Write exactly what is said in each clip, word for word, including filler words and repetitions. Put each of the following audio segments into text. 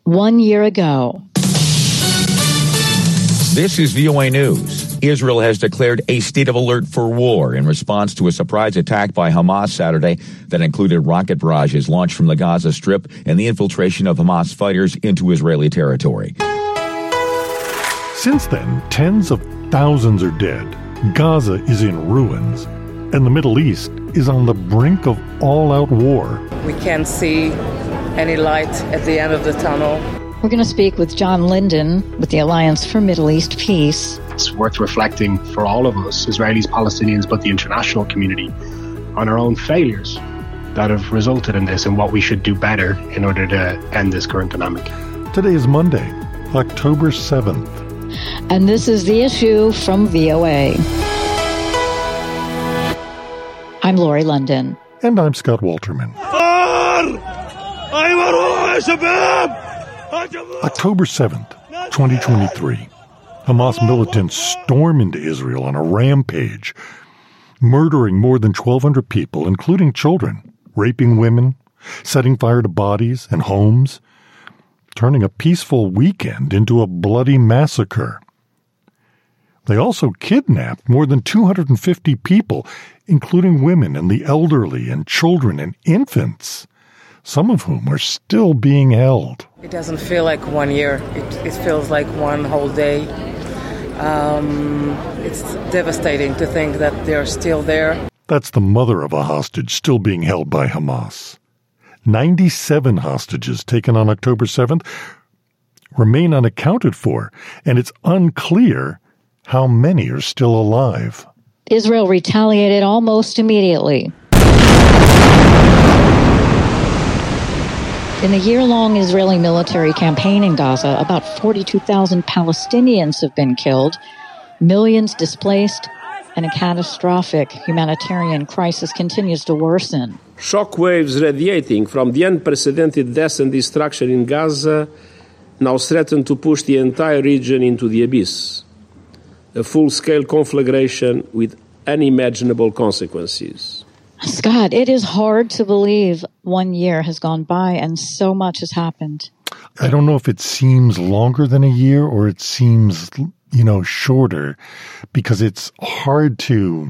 one year ago. This is V O A News. Israel has declared a state of alert for war in response to a surprise attack by Hamas Saturday that included rocket barrages launched from the Gaza Strip and the infiltration of Hamas fighters into Israeli territory. Since then, tens of thousands are dead. Gaza is in ruins, and the Middle East is on the brink of all-out war. We can't see any light at the end of the tunnel. We're going to speak with John Linden with the Alliance for Middle East Peace. It's worth reflecting for all of us, Israelis, Palestinians, but the international community, on our own failures that have resulted in this and what we should do better in order to end this current dynamic. Today is Monday, October seventh. And this is The Issue from V O A. I'm Lori London. And I'm Scott Walterman. October seventh, twenty twenty-three. Hamas militants storm into Israel on a rampage, murdering more than twelve hundred people, including children, raping women, setting fire to bodies and homes, turning a peaceful weekend into a bloody massacre. They also kidnapped more than two hundred fifty people, including women and the elderly and children and infants, some of whom are still being held. It doesn't feel like one year. It, it feels like one whole day. Um, it's devastating to think that they're still there. That's the mother of a hostage still being held by Hamas. ninety-seven hostages taken on October seventh remain unaccounted for, and it's unclear how many are still alive. Israel retaliated almost immediately. In the year-long Israeli military campaign in Gaza, about forty-two thousand Palestinians have been killed, millions displaced, and a catastrophic humanitarian crisis continues to worsen. Shockwaves radiating from the unprecedented death and destruction in Gaza now threaten to push the entire region into the abyss. A full-scale conflagration with unimaginable consequences. Scott, it is hard to believe one year has gone by and so much has happened. I don't know if it seems longer than a year or it seems, you know, shorter, because it's hard to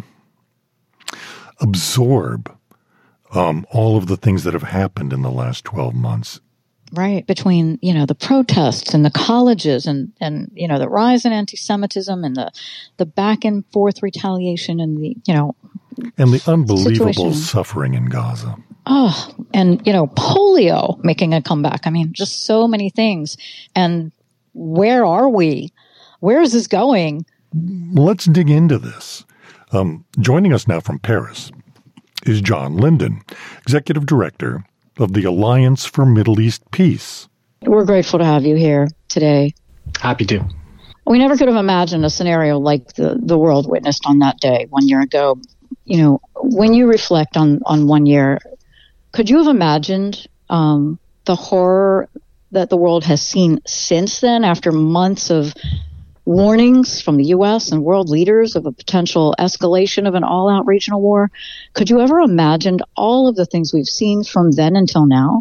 absorb um, all of the things that have happened in the last twelve months. Right, between, you know, the protests and the colleges and, and you know, the rise in anti-Semitism and the, the back and forth retaliation and the, you know, and the unbelievable situation. Suffering in Gaza. Oh, and, you know, polio making a comeback. I mean, just so many things. And where are we? Where is this going? Let's dig into this. Um, joining us now from Paris is John Linden, Executive Director of the Alliance for Middle East Peace. We're grateful to have you here today. Happy to. We never could have imagined a scenario like the, the world witnessed on that day one year ago. You know, when you reflect on, on one year, could you have imagined um, the horror that the world has seen since then, after months of warnings from the U S and world leaders of a potential escalation of an all-out regional war? Could you ever imagine all of the things we've seen from then until now?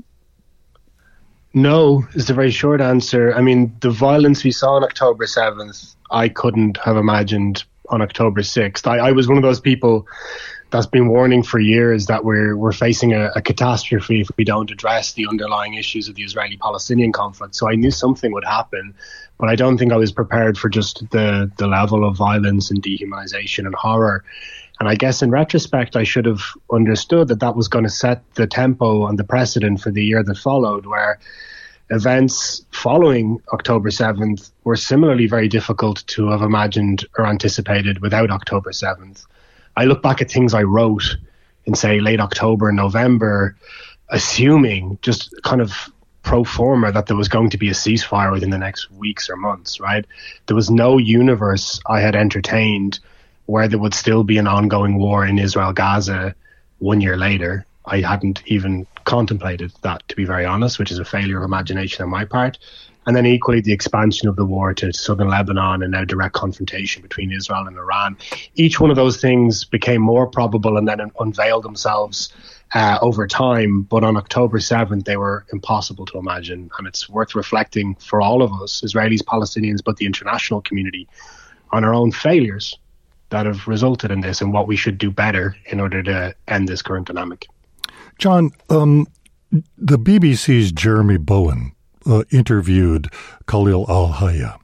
No, is the very short answer. I mean, the violence we saw on October seventh, I couldn't have imagined on October sixth. I, I was one of those people that's been warning for years that we're we're facing a, a catastrophe if we don't address the underlying issues of the Israeli-Palestinian conflict. So I knew something would happen, but I don't think I was prepared for just the, the level of violence and dehumanization and horror. And I guess in retrospect, I should have understood that that was going to set the tempo and the precedent for the year that followed, where events following October seventh were similarly very difficult to have imagined or anticipated without October seventh. I look back at things I wrote in, say, late October and November, assuming just kind of pro forma that there was going to be a ceasefire within the next weeks or months, right? There was no universe I had entertained where there would still be an ongoing war in Israel-Gaza one year later. I hadn't even contemplated that, to be very honest, which is a failure of imagination on my part. And then equally the expansion of the war to southern Lebanon and now direct confrontation between Israel and Iran. Each one of those things became more probable and then unveiled themselves uh, over time. But on October seventh, they were impossible to imagine. And it's worth reflecting for all of us, Israelis, Palestinians, but the international community, on our own failures that have resulted in this and what we should do better in order to end this current dynamic. John, um, the B B C's Jeremy Bowen uh, interviewed Khalil al-Hayya,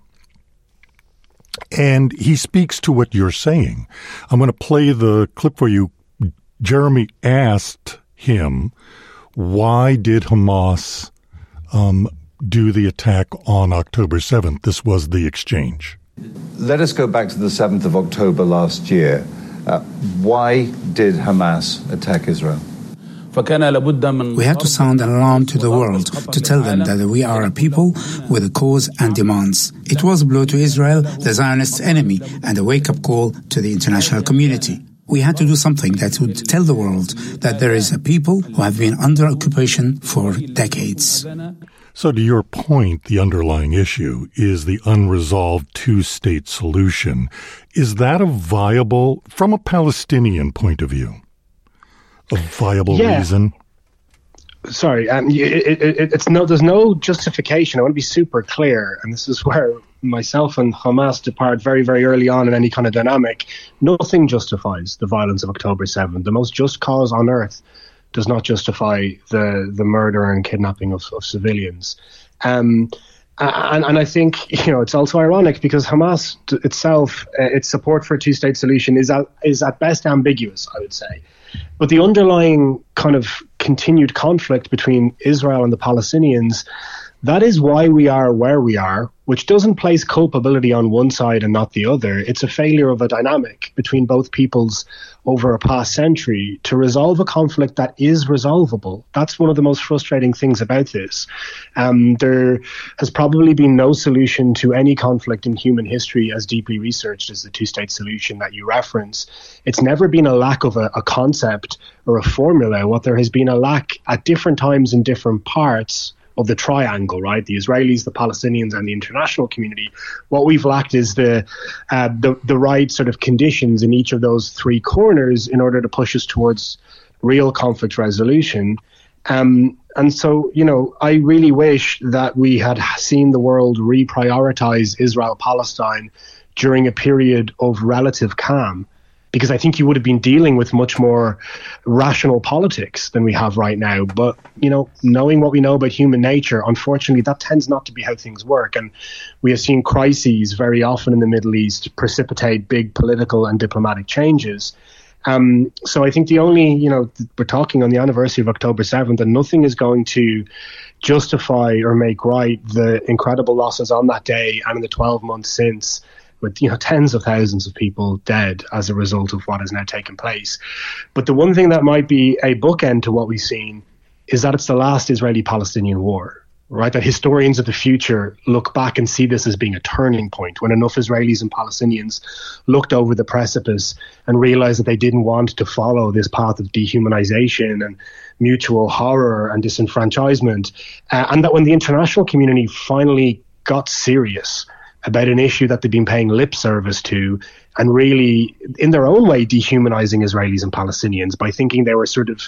and he speaks to what you're saying. I'm going to play the clip for you. Jeremy asked him, why did Hamas um, do the attack on October seventh? This was the exchange. Let us go back to the seventh of October last year. Uh, why did Hamas attack Israel? We had to sound an alarm to the world to tell them that we are a people with a cause and demands. It was a blow to Israel, the Zionist enemy, and a wake-up call to the international community. We had to do something that would tell the world that there is a people who have been under occupation for decades. So to your point, the underlying issue is the unresolved two-state solution. Is that a viable, from a Palestinian point of view, a viable yeah. reason? Sorry, um, it, it, it's no. There's no justification. I want to be super clear, and this is where myself and Hamas depart very, very early on in any kind of dynamic. Nothing justifies the violence of October seventh. The most just cause on earth does not justify the the murder and kidnapping of, of civilians. Um, and, and I think, you know, it's also ironic because Hamas itself, uh, its support for a two-state solution is at, is at best ambiguous, I would say. But the underlying kind of continued conflict between Israel and the Palestinians, that is why we are where we are, which doesn't place culpability on one side and not the other. It's a failure of a dynamic between both peoples over a past century to resolve a conflict that is resolvable. That's one of the most frustrating things about this. Um, there has probably been no solution to any conflict in human history as deeply researched as the two-state solution that you reference. It's never been a lack of a, a concept or a formula. What there has been a lack at different times in different parts of the triangle, right? The Israelis, the Palestinians, and the international community. What we've lacked is the, uh, the the right sort of conditions in each of those three corners in order to push us towards real conflict resolution. Um, and so, you know, I really wish that we had seen the world reprioritize Israel-Palestine during a period of relative calm, because I think you would have been dealing with much more rational politics than we have right now. But, you know, knowing what we know about human nature, unfortunately, that tends not to be how things work. And we have seen crises very often in the Middle East precipitate big political and diplomatic changes. Um, so I think the only, you know, we're talking on the anniversary of October seventh, and nothing is going to justify or make right the incredible losses on that day and in the twelve months since, with, you know, tens of thousands of people dead as a result of what has now taken place. But the one thing that might be a bookend to what we've seen is that it's the last Israeli-Palestinian war, right? That historians of the future look back and see this as being a turning point, when enough Israelis and Palestinians looked over the precipice and realized that they didn't want to follow this path of dehumanization and mutual horror and disenfranchisement. Uh, and that when the international community finally got serious about an issue that they've been paying lip service to and really, in their own way, dehumanizing Israelis and Palestinians by thinking they were sort of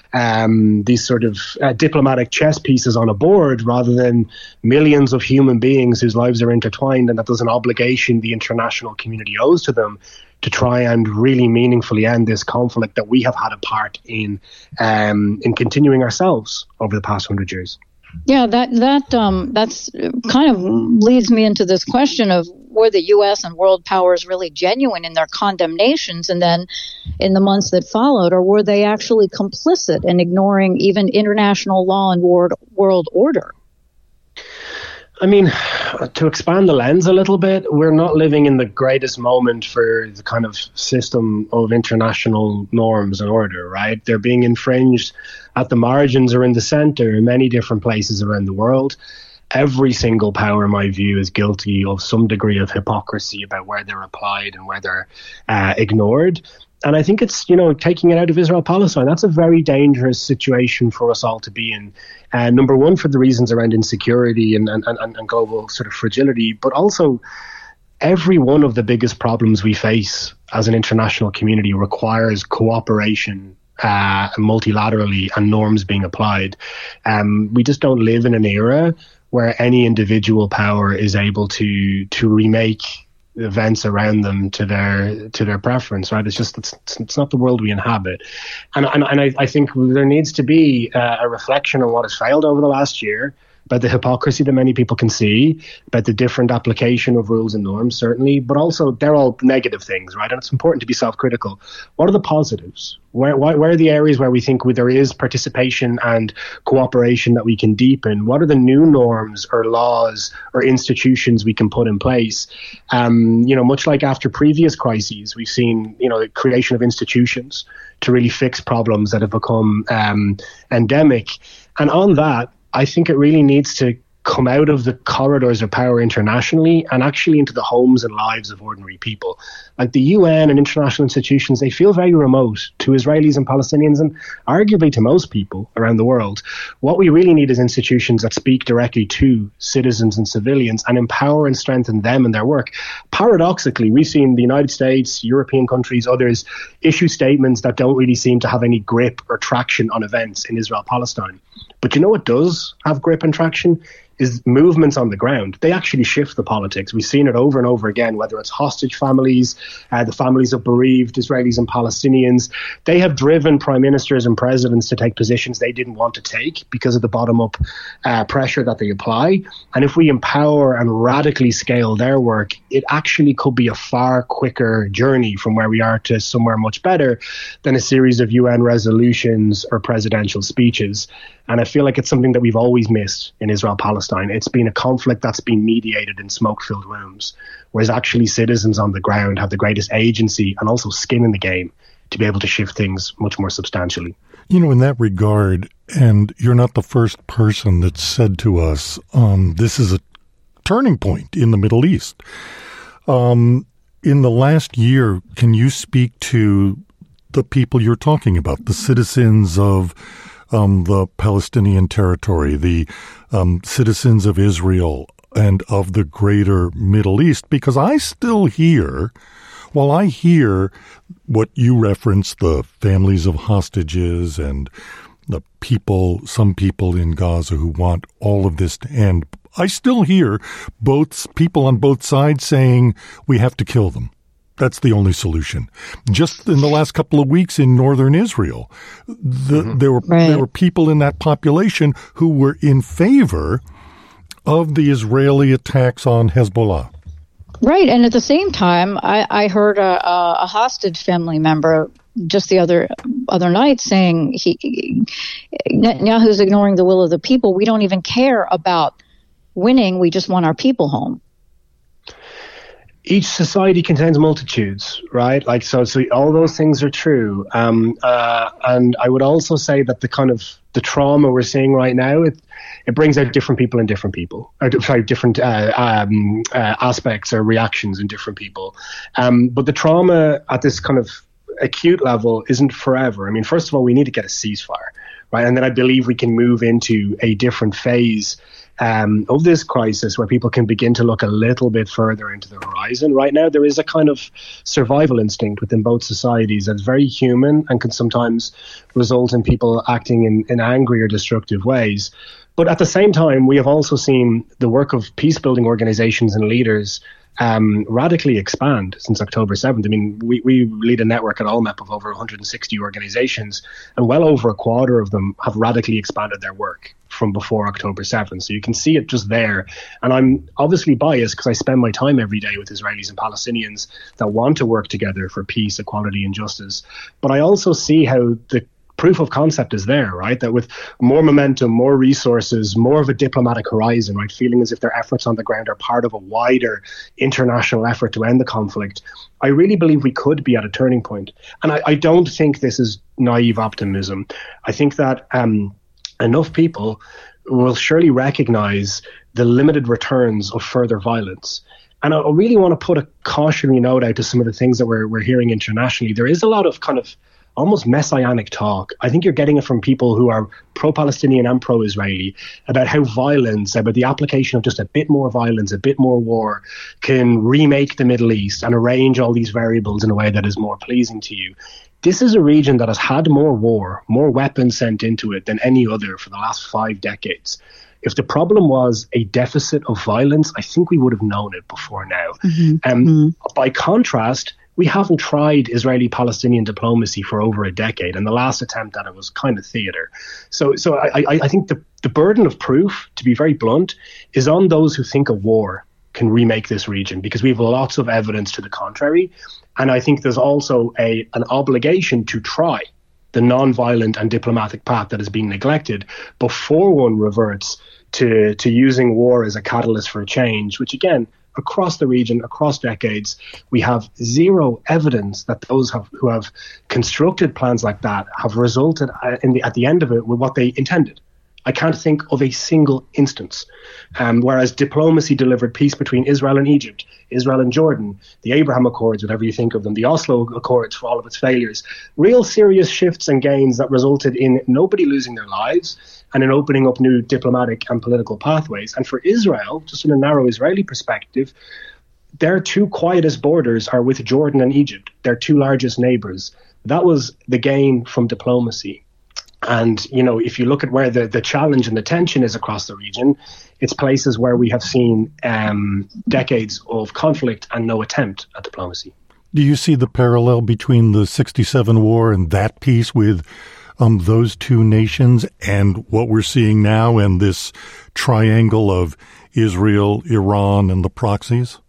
um, these sort of uh, diplomatic chess pieces on a board rather than millions of human beings whose lives are intertwined, and that there's an obligation the international community owes to them to try and really meaningfully end this conflict that we have had a part in um, in continuing ourselves over the past hundred years. Yeah, that that um, that's kind of leads me into this question of, were the U S and world powers really genuine in their condemnations, and then in the months that followed, or were they actually complicit in ignoring even international law and world world order? I mean, to expand the lens a little bit, we're not living in the greatest moment for the kind of system of international norms and order, right? They're being infringed at the margins or in the center in many different places around the world. Every single power, in my view, is guilty of some degree of hypocrisy about where they're applied and where they're uh, ignored. And I think it's, you know, taking it out of Israel-Palestine, that's a very dangerous situation for us all to be in. Uh, number one, for the reasons around insecurity and, and, and, and global sort of fragility, but also every one of the biggest problems we face as an international community requires cooperation uh, multilaterally and norms being applied. Um, we just don't live in an era where any individual power is able to to remake events around them to their to their preference, right? It's just it's, it's not the world we inhabit, and and, and I, I think there needs to be uh, a reflection on what has failed over the last year, about the hypocrisy that many people can see, about the different application of rules and norms, certainly, but also they're all negative things, right? And it's important to be self-critical. What are the positives? Where, where are the areas where we think there is participation and cooperation that we can deepen? What are the new norms or laws or institutions we can put in place? Um, you know, much like after previous crises, we've seen, you know, the creation of institutions to really fix problems that have become um, endemic. And on that, I think it really needs to come out of the corridors of power internationally and actually into the homes and lives of ordinary people. Like the U N and international institutions, they feel very remote to Israelis and Palestinians and arguably to most people around the world. What we really need is institutions that speak directly to citizens and civilians and empower and strengthen them in their work. Paradoxically, we've seen the United States, European countries, others issue statements that don't really seem to have any grip or traction on events in Israel-Palestine. But you know what does have grip and traction? Is movements on the ground. They actually shift the politics. We've seen it over and over again, whether it's hostage families, uh, the families of bereaved Israelis and Palestinians. They have driven prime ministers and presidents to take positions they didn't want to take because of the bottom-up uh, pressure that they apply. And if we empower and radically scale their work, it actually could be a far quicker journey from where we are to somewhere much better than a series of U N resolutions or presidential speeches. And I feel like it's something that we've always missed in Israel-Palestine. It's been a conflict that's been mediated in smoke-filled rooms, whereas actually citizens on the ground have the greatest agency and also skin in the game to be able to shift things much more substantially. You know, in that regard, and you're not the first person that's said to us, um, this is a turning point in the Middle East. Um, in the last year, can you speak to the people you're talking about, the citizens of Um, the Palestinian territory, the um, citizens of Israel and of the greater Middle East? Because I still hear, while I hear what you reference, the families of hostages and the people, some people in Gaza who want all of this to end, I still hear both people on both sides saying we have to kill them. That's the only solution. Just in the last couple of weeks in northern Israel, the, mm-hmm. there were right. there were people in that population who were in favor of the Israeli attacks on Hezbollah. Right, and at the same time, I, I heard a, a hostage family member just the other other night saying he Netanyahu's ignoring the will of the people. We don't even care about winning. We just want our people home. Each society contains multitudes, right? Like, so, so all those things are true. Um, uh, and I would also say that the kind of the trauma we're seeing right now, it, it brings out different people in different people, or sorry, different uh, um, uh, aspects or reactions in different people. Um, but the trauma at this kind of acute level isn't forever. I mean, first of all, we need to get a ceasefire, right? And then I believe we can move into a different phase Um, of this crisis where people can begin to look a little bit further into the horizon. Right now, there is a kind of survival instinct within both societies that's very human and can sometimes result in people acting in, in angry or destructive ways. But at the same time, we have also seen the work of peace-building organizations and leaders um, radically expand since October seventh. I mean, we, we lead a network at O L M E P of over one hundred sixty organizations, and well over a quarter of them have radically expanded their work from before October seventh. So you can see it just there. And I'm obviously biased because I spend my time every day with Israelis and Palestinians that want to work together for peace, equality, and justice. But I also see how the proof of concept is there, right? That with more momentum, more resources, more of a diplomatic horizon, right? Feeling as if their efforts on the ground are part of a wider international effort to end the conflict. I really believe we could be at a turning point. And I, I don't think this is naive optimism. I think that um, enough people will surely recognize the limited returns of further violence. And I really want to put a cautionary note out to some of the things that we're we're hearing internationally. There is a lot of kind of almost messianic talk. I think you're getting it from people who are pro-Palestinian and pro-Israeli about how violence, about the application of just a bit more violence, a bit more war can remake the Middle East and arrange all these variables in a way that is more pleasing to you. This is a region that has had more war, more weapons sent into it than any other for the last five decades. If the problem was a deficit of violence, I think we would have known it before now. Mm-hmm. Um, mm-hmm. By contrast, we haven't tried Israeli-Palestinian diplomacy for over a decade, and the last attempt at it was kind of theater. So so I, I, I think the, the burden of proof, to be very blunt, is on those who think a war can remake this region, because we have lots of evidence to the contrary. And I think there's also a an obligation to try the non-violent and diplomatic path that is being neglected before one reverts to, to using war as a catalyst for a change, which again, across the region, across decades, we have zero evidence that those have, who have constructed plans like that have resulted in the, at the end of it with what they intended. I can't think of a single instance. Um, whereas diplomacy delivered peace between Israel and Egypt, Israel and Jordan, the Abraham Accords, whatever you think of them, the Oslo Accords for all of its failures, real serious shifts and gains that resulted in nobody losing their lives and in opening up new diplomatic and political pathways. And for Israel, just in a narrow Israeli perspective, their two quietest borders are with Jordan and Egypt, their two largest neighbors. That was the gain from diplomacy. And, you know, if you look at where the, the challenge and the tension is across the region, it's places where we have seen um, decades of conflict and no attempt at diplomacy. Do you see the parallel between the sixty-seven war and that peace with um, those two nations and what we're seeing now and this triangle of Israel, Iran, and the proxies?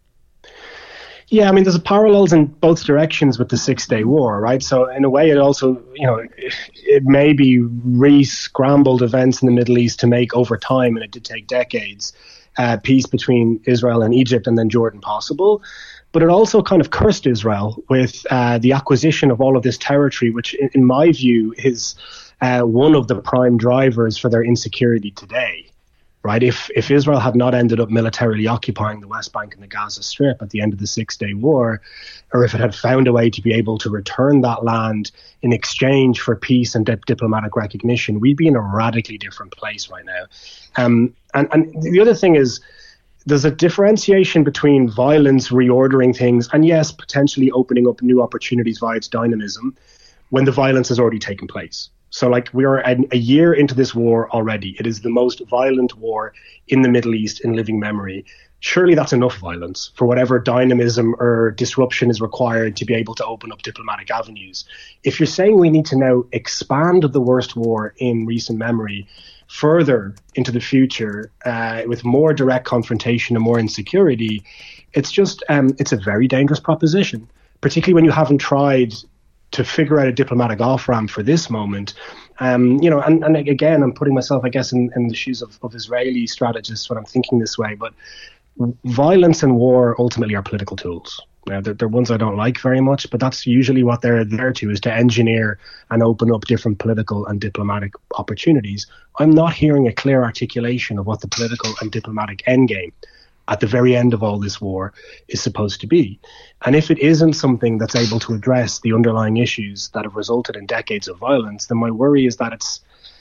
Yeah, I mean, there's parallels in both directions with the Six-Day War, right? So in a way, it also, you know, it, it may be re-scrambled events in the Middle East to make over time, and it did take decades, uh, peace between Israel and Egypt and then Jordan possible. But it also kind of cursed Israel with uh, the acquisition of all of this territory, which in, in my view is uh, one of the prime drivers for their insecurity today. Right, if if Israel had not ended up militarily occupying the West Bank and the Gaza Strip at the end of the Six-Day War, or if it had found a way to be able to return that land in exchange for peace and dip- diplomatic recognition, we'd be in a radically different place right now. Um, and, and the other thing is, there's a differentiation between violence reordering things and, yes, potentially opening up new opportunities via its dynamism when the violence has already taken place. So, like, we are a year into this war already. It is the most violent war in the Middle East in living memory. Surely that's enough violence for whatever dynamism or disruption is required to be able to open up diplomatic avenues. If you're saying we need to now expand the worst war in recent memory further into the future uh, with more direct confrontation and more insecurity, it's just um, it's a very dangerous proposition, particularly when you haven't tried to figure out a diplomatic off-ramp for this moment. Um, you know, and, and again, I'm putting myself, I guess, in, in the shoes of, of Israeli strategists when I'm thinking this way, but violence and war ultimately are political tools. Now, they're, they're ones I don't like very much, but that's usually what they're there to, is to engineer and open up different political and diplomatic opportunities. I'm not hearing a clear articulation of what the political and diplomatic endgame at the very end of all this war is supposed to be. And if it isn't something that's able to address the underlying issues that have resulted in decades of violence, then my worry is that it's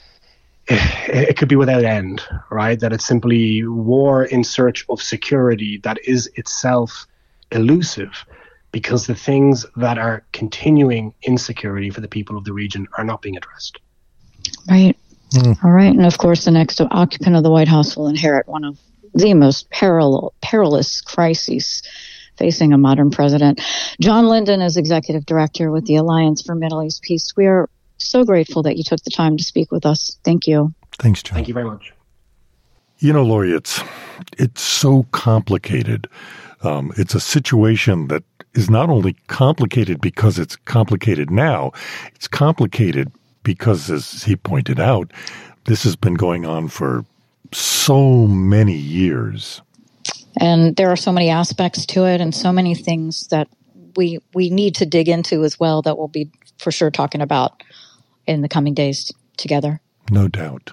it could be without end, right? That it's simply war in search of security that is itself elusive, because the things that are continuing insecurity for the people of the region are not being addressed. Right. Mm. All right. And of course, the next occupant of the White House will inherit one of the most peril- perilous crises facing a modern president. John Linden is executive director with the Alliance for Middle East Peace. We are so grateful that you took the time to speak with us. Thank you. Thanks, John. Thank you very much. You know, Lori, it's, it's so complicated. Um, it's a situation that is not only complicated because it's complicated now, it's complicated because, as he pointed out, this has been going on for so many years. And there are so many aspects to it and so many things that we we need to dig into as well that we'll be for sure talking about in the coming days together. No doubt.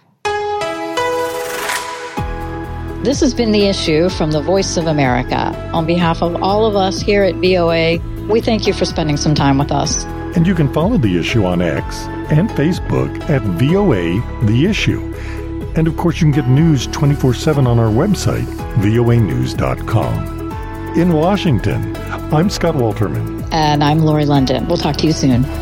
This has been The Issue from the Voice of America. On behalf of all of us here at V O A, we thank you for spending some time with us. And you can follow The Issue on X and Facebook at V O A The Issue. And of course, you can get news twenty-four seven on our website, V O A news dot com. In Washington, I'm Scott Walterman. And I'm Lori London. We'll talk to you soon.